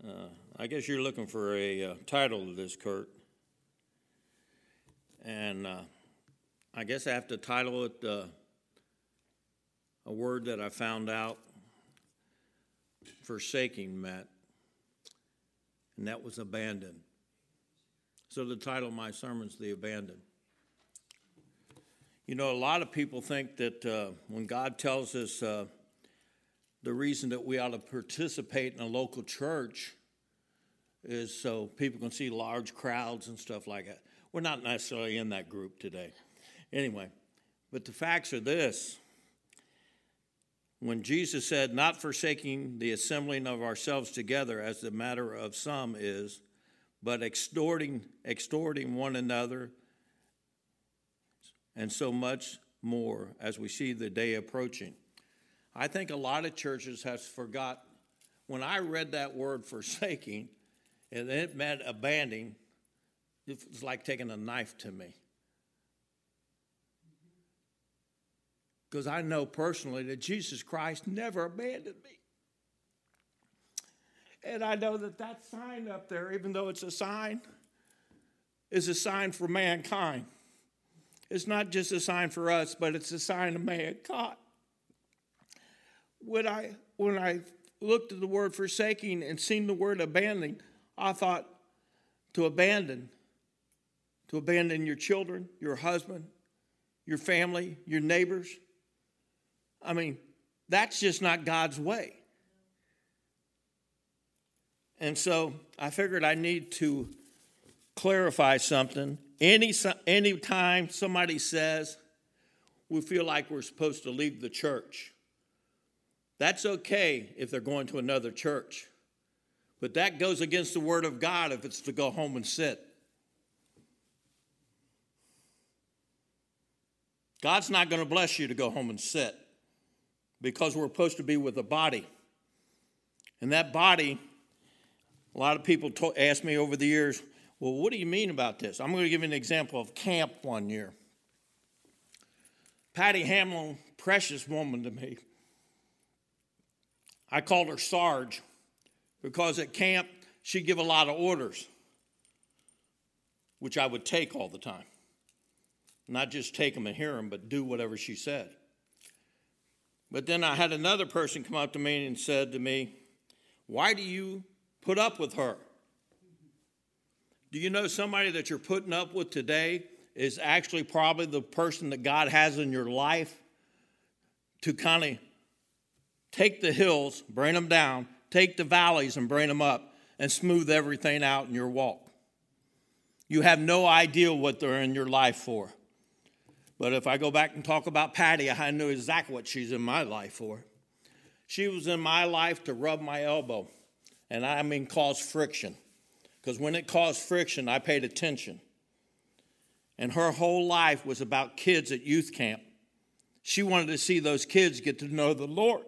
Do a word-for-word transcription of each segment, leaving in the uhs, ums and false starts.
Uh, I guess you're looking for a uh, title to this, Kurt. And uh, I guess I have to title it uh, a word that I found out forsaking Matt, and that was abandon. So the title of my sermon is The Abandoned. You know, a lot of people think that uh, when God tells us uh, the reason that we ought to participate in a local church is so people can see large crowds and stuff like that. We're not necessarily in that group today. Anyway, but the facts are this. When Jesus said, not forsaking the assembling of ourselves together as the matter of some is, but extorting, extorting one another, and so much more as we see the day approaching. I think a lot of churches have forgot. When I read that word forsaking, and it meant abandoning, it was like taking a knife to me. Because I know personally that Jesus Christ never abandoned me. And I know that that sign up there, even though it's a sign, is a sign for mankind. It's not just a sign for us, but it's a sign of mankind. When I, when I looked at the word forsaking and seen the word abandoning, I thought to abandon, to abandon your children, your husband, your family, your neighbors. I mean, that's just not God's way. And so I figured I need to clarify something. Any any time somebody says we feel like we're supposed to leave the church, that's okay if they're going to another church. But that goes against the word of God if it's to go home and sit. God's not going to bless you to go home and sit because we're supposed to be with a body. And that body, a lot of people to- ask me over the years, well, what do you mean about this? I'm going to give you an example of camp one year. Patty Hamlin, precious woman to me. I called her Sarge because at camp she'd give a lot of orders, which I would take all the time. Not just take them and hear them, but do whatever she said. But then I had another person come up to me and said to me, why do you put up with her? Do you know somebody that you're putting up with today is actually probably the person that God has in your life to kind of take the hills, bring them down, take the valleys and bring them up and smooth everything out in your walk. You have no idea what they're in your life for. But if I go back and talk about Patty, I know exactly what she's in my life for. She was in my life to rub my elbow, and I mean cause friction. Because when it caused friction, I paid attention. And her whole life was about kids at youth camp. She wanted to see those kids get to know the Lord.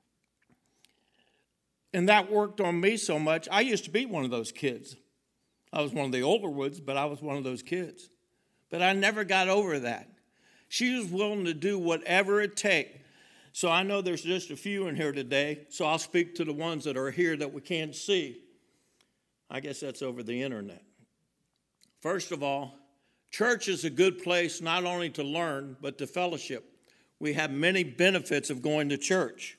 And that worked on me so much. I used to be one of those kids. I was one of the older ones, but I was one of those kids. But I never got over that. She was willing to do whatever it takes. So I know there's just a few in here today, so I'll speak to the ones that are here that we can't see. I guess that's over the internet. First of all, church is a good place not only to learn, but to fellowship. We have many benefits of going to church.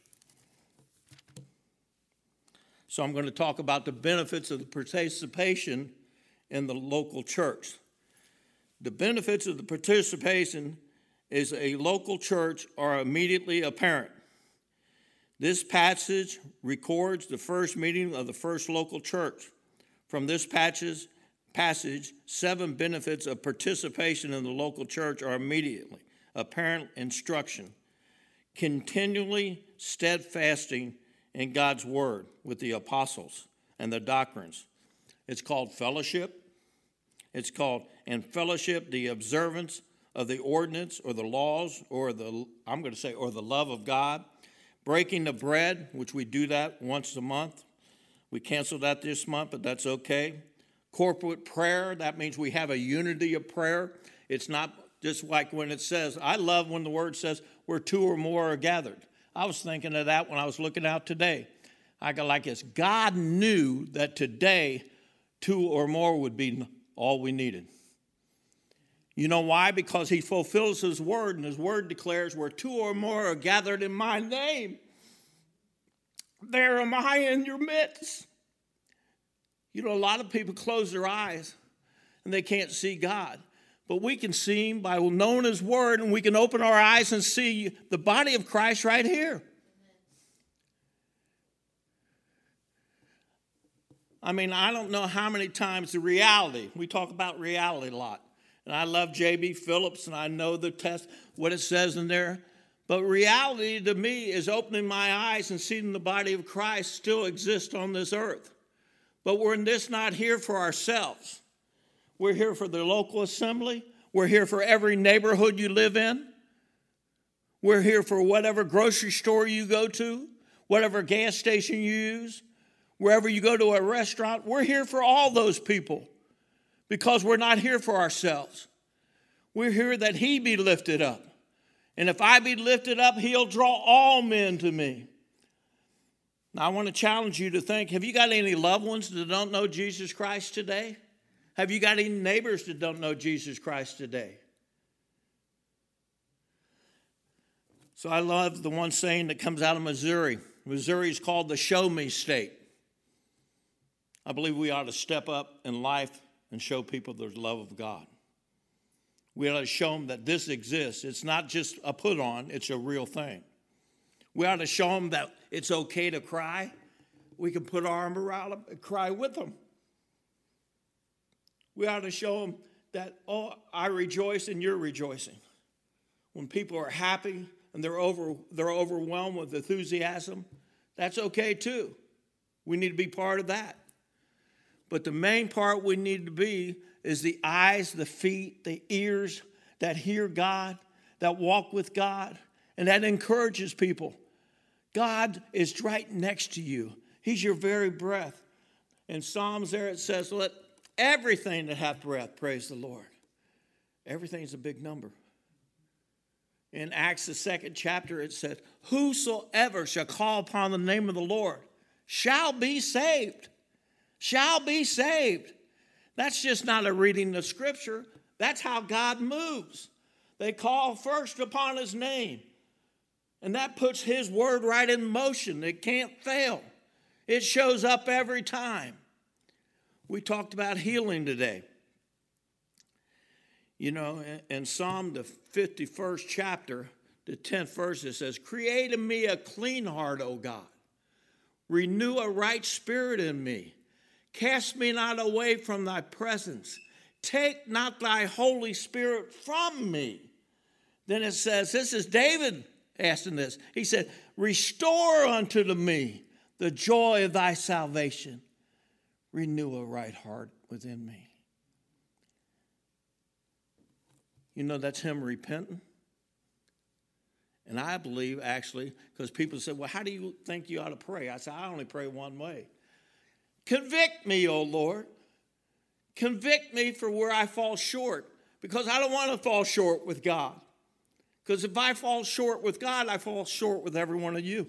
So I'm going to talk about the benefits of the participation in the local church. The benefits of the participation is a local church are immediately apparent. This passage records the first meeting of the first local church. From this passage, passage, seven benefits of participation in the local church are immediately apparent instruction. Continually steadfasting in God's word with the apostles and the doctrines. It's called fellowship. It's called, in fellowship, the observance of the ordinance or the laws or the, I'm going to say, or the love of God. Breaking the bread, which we do that once a month. We canceled that this month, but that's okay. Corporate prayer, that means we have a unity of prayer. It's not just like when it says, I love when the word says, where two or more are gathered. I was thinking of that when I was looking out today. I go like this. God knew that today two or more would be all we needed. You know why? Because he fulfills his word, and his word declares where two or more are gathered in my name, there am I in your midst. You know, a lot of people close their eyes and they can't see God. But we can see him by knowing his word, and we can open our eyes and see the body of Christ right here. I mean, I don't know how many times the reality, we talk about reality a lot. And I love J B Phillips, and I know the test, what it says in there. But reality to me is opening my eyes and seeing the body of Christ still exist on this earth. But we're just not here for ourselves. We're here for the local assembly. We're here for every neighborhood you live in. We're here for whatever grocery store you go to, whatever gas station you use, wherever you go to a restaurant. We're here for all those people because we're not here for ourselves. We're here that he be lifted up. And if I be lifted up, he'll draw all men to me. Now, I want to challenge you to think, have you got any loved ones that don't know Jesus Christ today? Have you got any neighbors that don't know Jesus Christ today? So I love the one saying that comes out of Missouri. Missouri is called the show me state. I believe we ought to step up in life and show people the love of God. We ought to show them that this exists. It's not just a put on, it's a real thing. We ought to show them that it's okay to cry. We can put our arm around them and cry with them. We ought to show them that, oh, I rejoice and you're rejoicing. When people are happy and they're over, they're overwhelmed with enthusiasm, that's okay too. We need to be part of that. But the main part we need to be is the eyes, the feet, the ears that hear God, that walk with God, and that encourages people. God is right next to you. He's your very breath. In Psalms there it says, let everything that hath breath praise the Lord. Everything's a big number. In Acts, the second chapter, it says, whosoever shall call upon the name of the Lord shall be saved. Shall be saved. That's just not a reading of Scripture. That's how God moves. They call first upon his name. And that puts his word right in motion. It can't fail. It shows up every time. We talked about healing today. You know, in Psalm, the fifty-first chapter, the tenth verse, it says, create in me a clean heart, O God. Renew a right spirit in me. Cast me not away from thy presence. Take not thy Holy Spirit from me. Then it says, this is David asking this. He said, restore unto me the joy of thy salvation. Renew a right heart within me. You know, that's him repenting. And I believe, actually, because people say, well, how do you think you ought to pray? I say, I only pray one way. Convict me, O Lord. Convict me for where I fall short, because I don't want to fall short with God. Because if I fall short with God, I fall short with every one of you.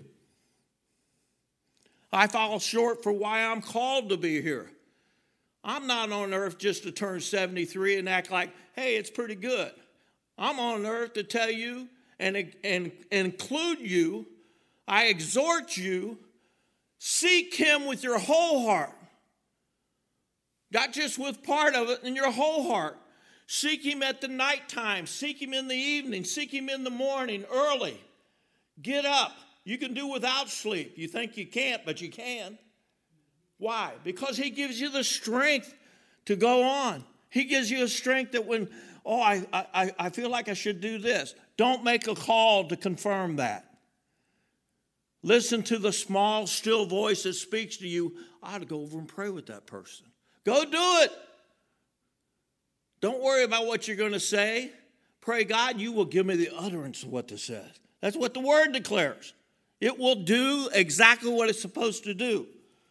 I fall short for why I'm called to be here. I'm not on earth just to turn seventy-three and act like, hey, it's pretty good. I'm on earth to tell you and, and include you. I exhort you, seek him with your whole heart. Not just with part of it, in your whole heart. Seek him at the nighttime. Seek him in the evening. Seek him in the morning, early. Get up. You can do without sleep. You think you can't, but you can. Why? Because he gives you the strength to go on. He gives you a strength that when, oh, I, I, I feel like I should do this. Don't make a call to confirm that. Listen to the small, still voice that speaks to you. I ought to go over and pray with that person. Go do it. Don't worry about what you're going to say. Pray, God, you will give me the utterance of what this says. That's what the word declares. It will do exactly what it's supposed to do.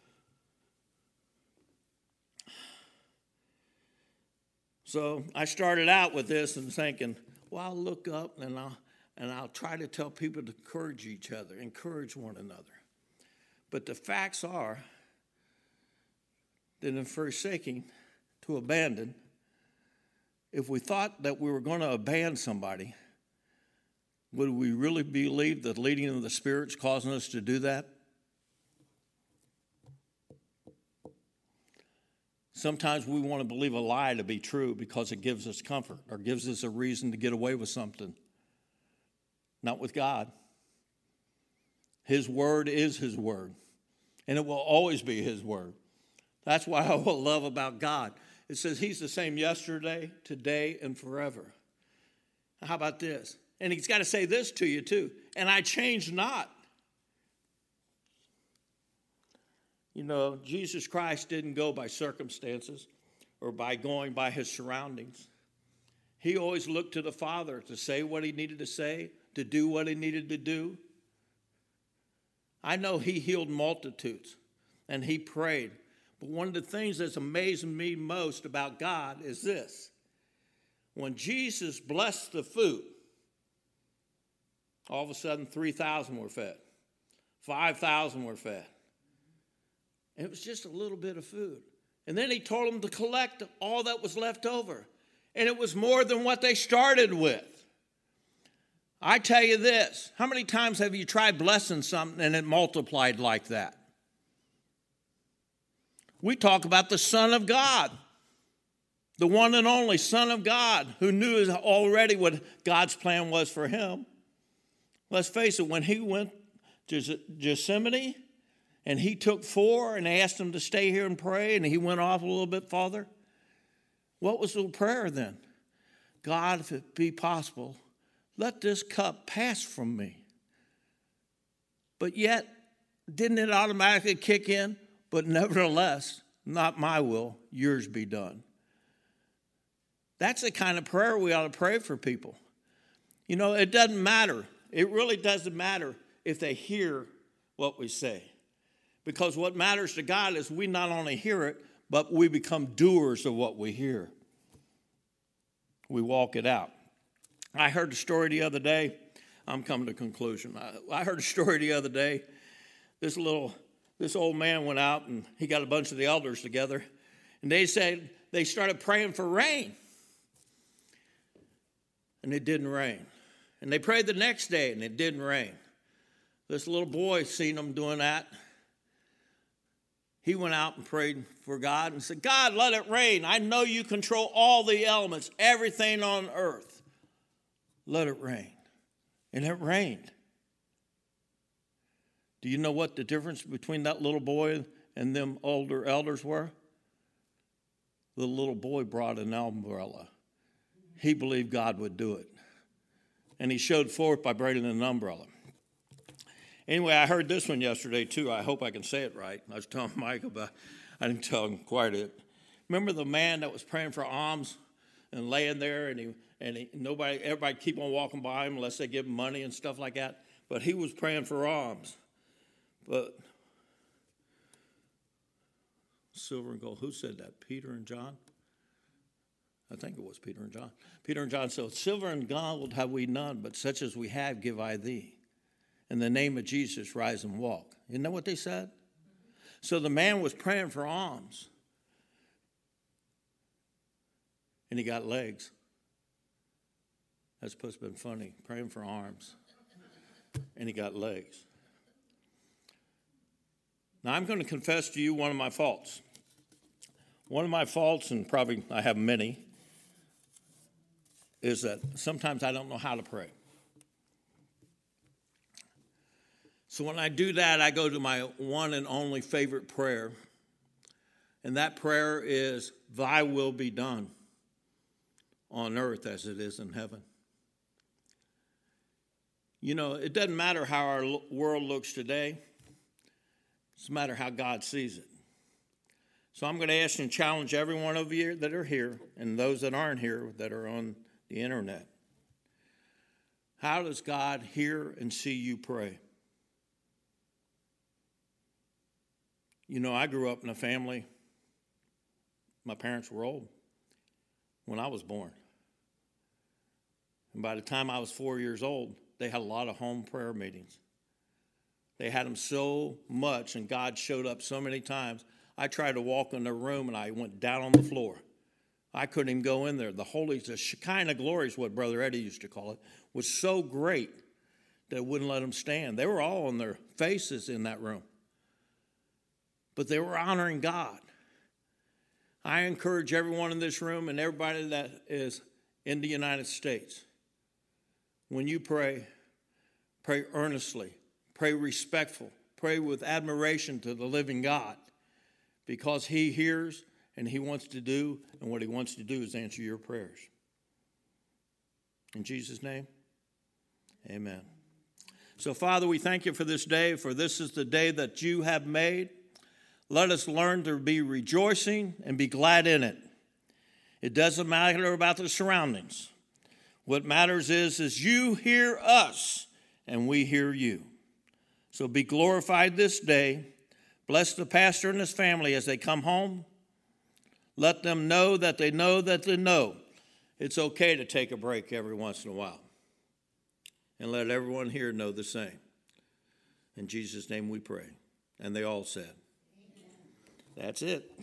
So I started out with this and thinking, well, I'll look up and I'll, and I'll try to tell people to encourage each other, encourage one another. But the facts are that in forsaking, to abandon, if we thought that we were going to abandon somebody, would we really believe that the leading of the Spirit's causing us to do that? Sometimes we want to believe a lie to be true because it gives us comfort or gives us a reason to get away with something. Not with God. His word is his word, and it will always be his word. That's what I love about God. It says he's the same yesterday, today, and forever. How about this? And he's got to say this to you too. And I change not. You know, Jesus Christ didn't go by circumstances or by going by his surroundings. He always looked to the Father to say what he needed to say, to do what he needed to do. I know he healed multitudes and he prayed. But one of the things that's amazing me most about God is this. When Jesus blessed the food, all of a sudden three thousand were fed. five thousand were fed. And it was just a little bit of food. And then he told them to collect all that was left over. And it was more than what they started with. I tell you this, how many times have you tried blessing something and it multiplied like that? We talk about the Son of God, the one and only Son of God, who knew already what God's plan was for him. Let's face it, when he went to Gethsemane and he took four and asked them to stay here and pray, and he went off a little bit farther, what was the prayer then? God, if it be possible, let this cup pass from me. But yet, didn't it automatically kick in? But nevertheless, not my will, yours be done. That's the kind of prayer we ought to pray for people. You know, it doesn't matter. It really doesn't matter if they hear what we say. Because what matters to God is we not only hear it, but we become doers of what we hear. We walk it out. I heard a story the other day. I'm coming to a conclusion. I, I heard a story the other day. This little, this old man went out and he got a bunch of the elders together. And they said they started praying for rain. And it didn't rain. And they prayed the next day and it didn't rain. This little boy seen them doing that. He went out and prayed for God and said, God, let it rain. I know you control all the elements, everything on earth. Let it rain. And it rained. Do you know what the difference between that little boy and them older elders were? The little boy brought an umbrella. He believed God would do it. And he showed forth by bringing an umbrella. Anyway, I heard this one yesterday, too. I hope I can say it right. I was telling Mike about I didn't tell him quite it. Remember the man that was praying for alms and laying there, and he and he, nobody, everybody keep on walking by him unless they give him money and stuff like that. But he was praying for alms. But silver and gold, who said that? Peter and John? I think it was Peter and John. Peter and John said, silver and gold have we none, but such as we have give I thee. In the name of Jesus, rise and walk. Isn't that what they said? So the man was praying for alms. And he got legs. That's supposed to have been funny, praying for arms. And he got legs. Now I'm going to confess to you one of my faults. One of my faults, and probably I have many, is that sometimes I don't know how to pray. So when I do that, I go to my one and only favorite prayer. And that prayer is, thy will be done on earth as it is in heaven. You know, it doesn't matter how our world looks today. It's a matter how God sees it. So I'm going to ask and challenge every one of you that are here and those that aren't here that are on the internet. How does God hear and see you pray? You know, I grew up in a family, my parents were old when I was born. And by the time I was four years old, they had a lot of home prayer meetings They had them so much, and God showed up so many times. I tried to walk in their room, and I went down on the floor. I couldn't even go in there. The Holy, the Shekinah glory is what Brother Eddie used to call it, was so great that it wouldn't let them stand. They were all on their faces in that room. But they were honoring God. I encourage everyone in this room and everybody that is in the United States, when you pray, pray earnestly, pray respectful, pray with admiration to the living God, because he hears and he wants to do, and what he wants to do is answer your prayers. In Jesus' name, amen. So, Father, we thank you for this day, for this is the day that you have made. Let us learn to be rejoicing and be glad in it. It doesn't matter about the surroundings. What matters is, is you hear us and we hear you. So be glorified this day. Bless the pastor and his family as they come home. Let them know that they know that they know it's okay to take a break every once in a while. And let everyone here know the same. In Jesus' name we pray. And they all said, amen. That's it.